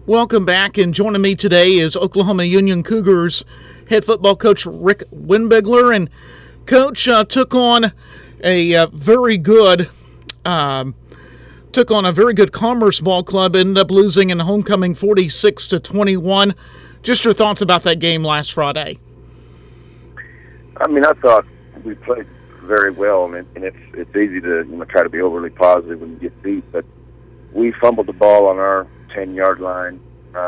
Welcome back, and joining me today is Oklahoma Union Cougars head football coach Rick Winbigler. And Coach took on a very good Commerce Ball Club. Ended up losing in homecoming 46-21. Just your thoughts about that game last Friday? I thought we played very well, and it's easy to try to be overly positive when you get beat, but we fumbled the ball on our 10-yard line,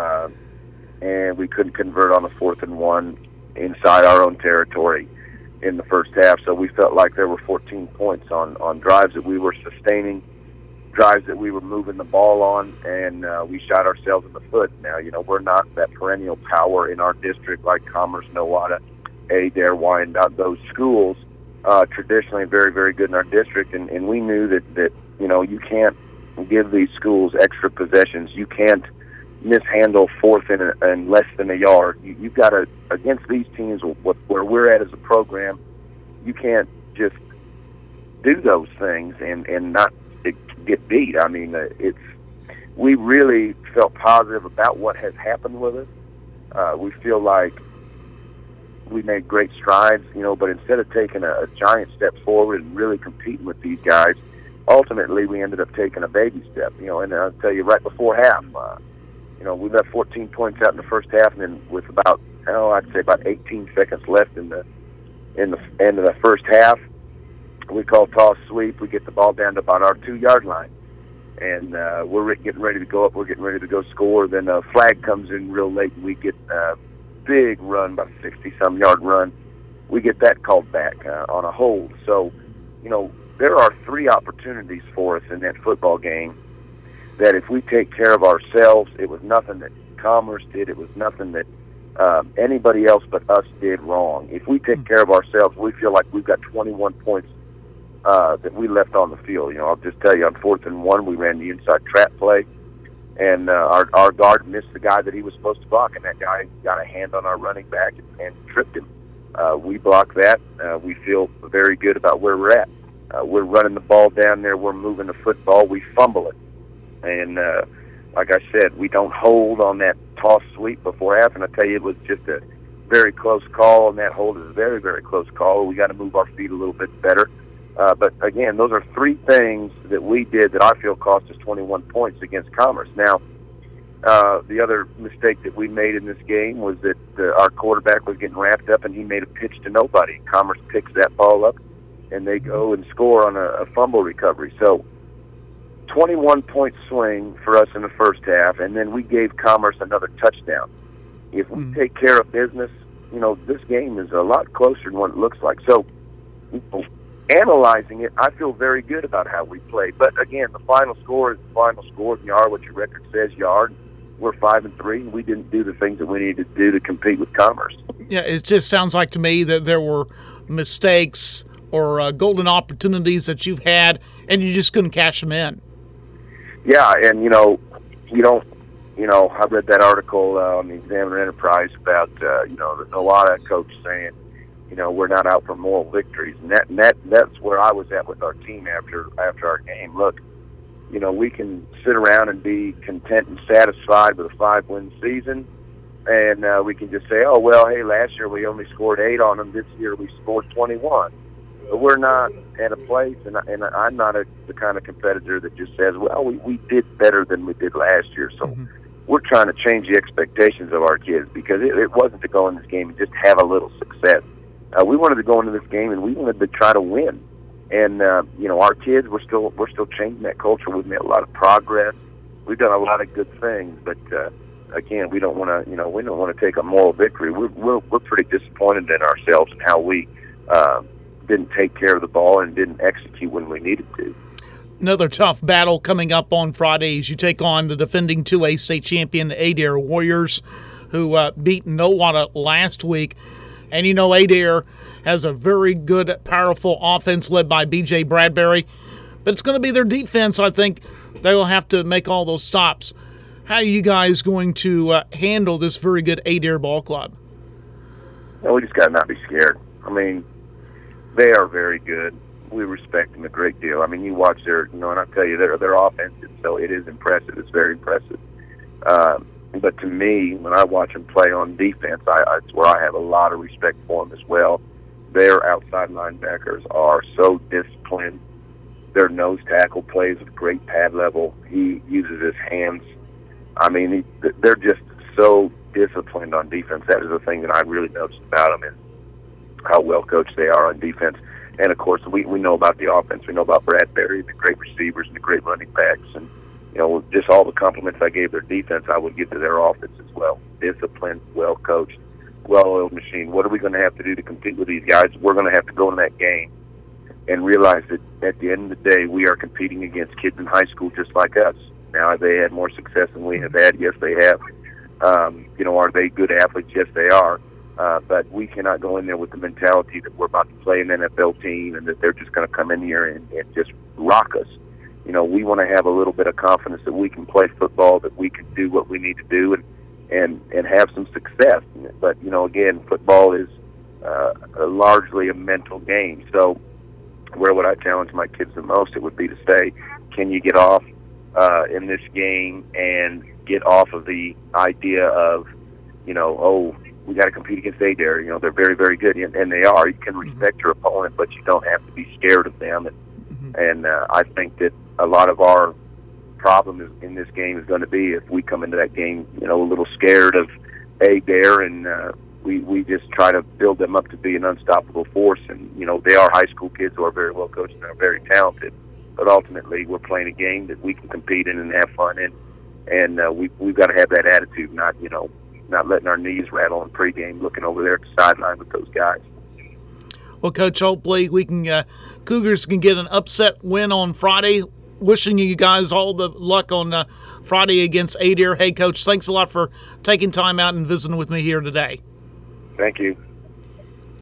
and we couldn't convert on a 4th and 1 inside our own territory in the first half. So we felt like there were 14 points on drives that we were sustaining, drives that we were moving the ball on, and we shot ourselves in the foot. Now, we're not that perennial power in our district like Commerce, Nowata, Adair, Wyandotte, those schools, traditionally very, very good in our district, and we knew that you can't give these schools extra possessions. You can't mishandle 4th and less than a yard. You've got to, against these teams where we're at as a program, you can't just do those things and not get beat. We really felt positive about what has happened with us. We feel like we made great strides, but instead of taking a giant step forward and really competing with these guys, ultimately we ended up taking a baby step, and I'll tell you right before half, we left 14 points out in the first half, and then with about 18 seconds left in the end of the first half, we call toss sweep. We get the ball down to about our 2-yard line, and we're getting ready to go up. We're getting ready to go score. Then a flag comes in real late, and we get a big run, about a 60-some yard run. We get that called back on a hold. So, there are 3 opportunities for us in that football game that if we take care of ourselves, it was nothing that Commerce did. It was nothing that anybody else but us did wrong. If we take care of ourselves, we feel like we've got 21 points that we left on the field. I'll just tell you, on 4th and 1, we ran the inside trap play, and our guard missed the guy that he was supposed to block, and that guy got a hand on our running back and tripped him. We blocked that. We feel very good about where we're at. We're running the ball down there. We're moving the football. We fumble it. And like I said, we don't hold on that toss sweep before half. And I tell you, it was just a very close call, and that hold is a very, very close call. We got to move our feet a little bit better. But, again, those are 3 things that we did that I feel cost us 21 points against Commerce. Now, the other mistake that we made in this game was that our quarterback was getting wrapped up, and he made a pitch to nobody. Commerce picks that ball up, and they go and score on a fumble recovery. So 21-point swing for us in the first half, and then we gave Commerce another touchdown. If we take care of business, this game is a lot closer than what it looks like. So analyzing it, I feel very good about how we played. But, again, the final score is the final score. You are what your record says you are. We're 5-3, and we didn't do the things that we needed to do to compete with Commerce. Yeah, it just sounds like to me that there were mistakes or golden opportunities that you've had, and you just couldn't cash them in. Yeah, and, I read that article on the Examiner Enterprise about, the Nowata coach saying, we're not out for moral victories. And that's where I was at with our team after our game. Look, we can sit around and be content and satisfied with a 5-win season, and we can just say, oh, well, hey, last year we only scored 8 on them. This year we scored 21. But we're not at a place, and I'm not the kind of competitor that just says, well, we did better than we did last year. So we're trying to change the expectations of our kids, because it wasn't to go in this game and just have a little success. We wanted to go into this game, and we wanted to try to win. And, our kids, we're still changing that culture. We've made a lot of progress. We've done a lot of good things, but, again, we don't want to take a moral victory. We're pretty disappointed in ourselves and how we didn't take care of the ball and didn't execute when we needed to. Another tough battle coming up on Friday as you take on the defending 2A state champion Adair Warriors, who beat Nowata last week. And Adair has a very good, powerful offense led by B.J. Bradbury. But it's going to be their defense, I think. They will have to make all those stops. How are you guys going to handle this very good Adair ball club? Well, we just got to not be scared. They are very good. We respect them a great deal. You watch their, and I tell you, their offense, so it is impressive. It's very impressive. But to me, when I watch them play on defense, it's where I have a lot of respect for them as well. Their outside linebackers are so disciplined. Their nose tackle plays with great pad level. He uses his hands. I mean, they're just so disciplined on defense. That is the thing that I really noticed about them, is how well coached they are on defense. And, of course, we know about the offense. We know about Bradbury, the great receivers and the great running backs. And, you know, just all the compliments I gave their defense, I would give to their offense as well. Disciplined, well-coached, well-oiled machine. What are we going to have to do to compete with these guys? We're going to have to go in that game and realize that at the end of the day, we are competing against kids in high school just like us. Now, have they had more success than we have had? Yes, they have. You know, are they good athletes? Yes, they are. But we cannot go in there with the mentality that we're about to play an NFL team and that they're just going to come in here and just rock us. You know, we want to have a little bit of confidence that we can play football, that we can do what we need to do and have some success. But, you know, again, football is largely a mental game. So where would I challenge my kids the most? It would be to say, can you get off in this game and get off of the idea of, you know, oh, we got to compete against Adair. You know, they're very, very good, and they are. You can respect your opponent, but you don't have to be scared of them. And I think that a lot of our problem in this game is going to be if we come into that game, you know, a little scared of Adair, and we just try to build them up to be an unstoppable force. And, you know, they are high school kids who are very well coached and are very talented. But ultimately, we're playing a game that we can compete in and have fun in. And we've got to have that attitude, not letting our knees rattle in pregame, looking over there at the sideline with those guys. Well, Coach, hopefully we can Cougars can get an upset win on Friday. Wishing you guys all the luck on Friday against Adair. Hey, Coach, thanks a lot for taking time out and visiting with me here today. Thank you.